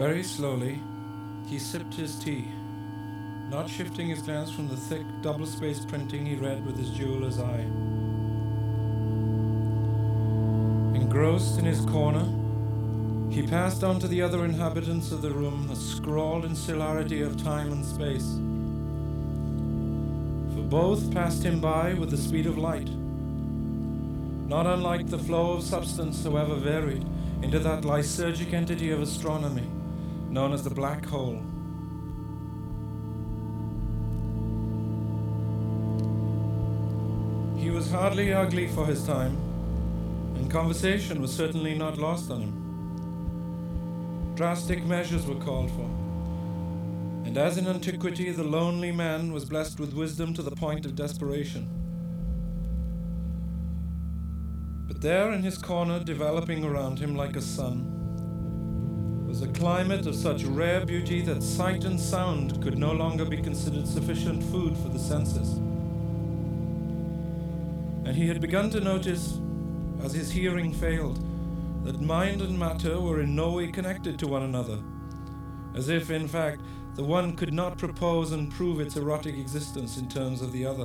Very slowly, he sipped his tea, not shifting his glance from the thick, double-spaced printing he read with his jeweler's eye. Engrossed in his corner, he passed on to the other inhabitants of the room, a scrawled insularity of time and space. For both passed him by with the speed of light, not unlike the flow of substance, however varied, into that lysergic entity of astronomy known as the black hole. He was hardly ugly for his time, and conversation was certainly not lost on him. Drastic measures were called for, and as in antiquity, the lonely man was blessed with wisdom to the point of desperation. But there in his corner, developing around him like a sun, was a climate of such rare beauty that sight and sound could no longer be considered sufficient food for the senses. And he had begun to notice, as his hearing failed, that mind and matter were in no way connected to one another, as if, in fact, the one could not propose and prove its erotic existence in terms of the other.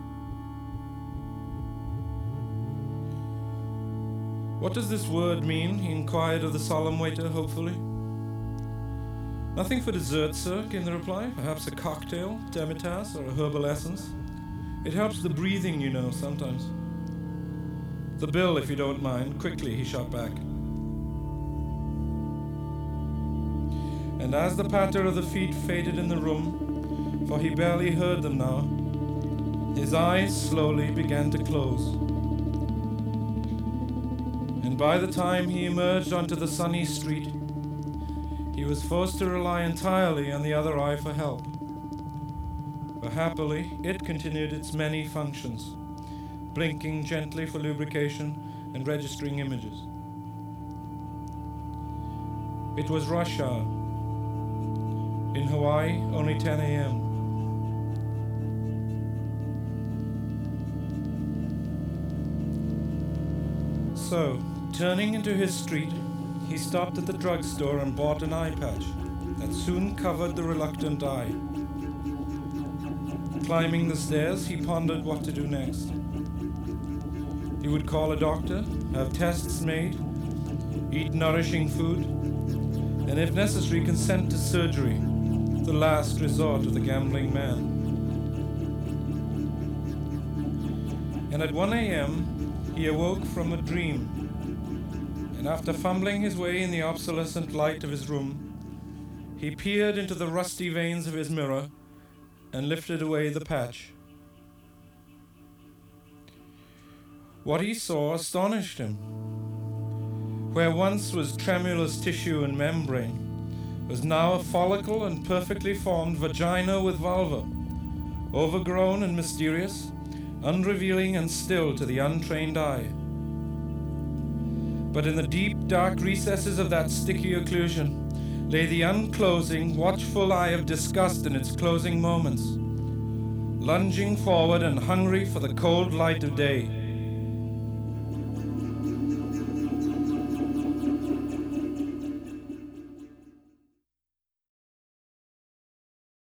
"What does this word mean?" he inquired of the solemn waiter, hopefully. "Nothing for dessert, sir," came the reply. "Perhaps a cocktail, demitasse, or a herbal essence. It helps the breathing, you know, sometimes." "The bill, if you don't mind." Quickly, he shot back. And as the patter of the feet faded in the room, for he barely heard them now, his eyes slowly began to close. And by the time he emerged onto the sunny street, he was forced to rely entirely on the other eye for help. But happily, it continued its many functions, blinking gently for lubrication and registering images. It was rush hour. In Hawaii, only 10 a.m. So, turning into his street, he stopped at the drugstore and bought an eye patch that soon covered the reluctant eye. Climbing the stairs, he pondered what to do next. He would call a doctor, have tests made, eat nourishing food, and if necessary, consent to surgery, the last resort of the gambling man. And at 1 a.m., he awoke from a dream, and after fumbling his way in the obsolescent light of his room, he peered into the rusty veins of his mirror and lifted away the patch. What he saw astonished him. Where once was tremulous tissue and membrane, was now a follicle and perfectly formed vagina with vulva, overgrown and mysterious, unrevealing and still to the untrained eye. But in the deep, dark recesses of that sticky occlusion lay the unclosing, watchful eye of disgust in its closing moments, lunging forward and hungry for the cold light of day.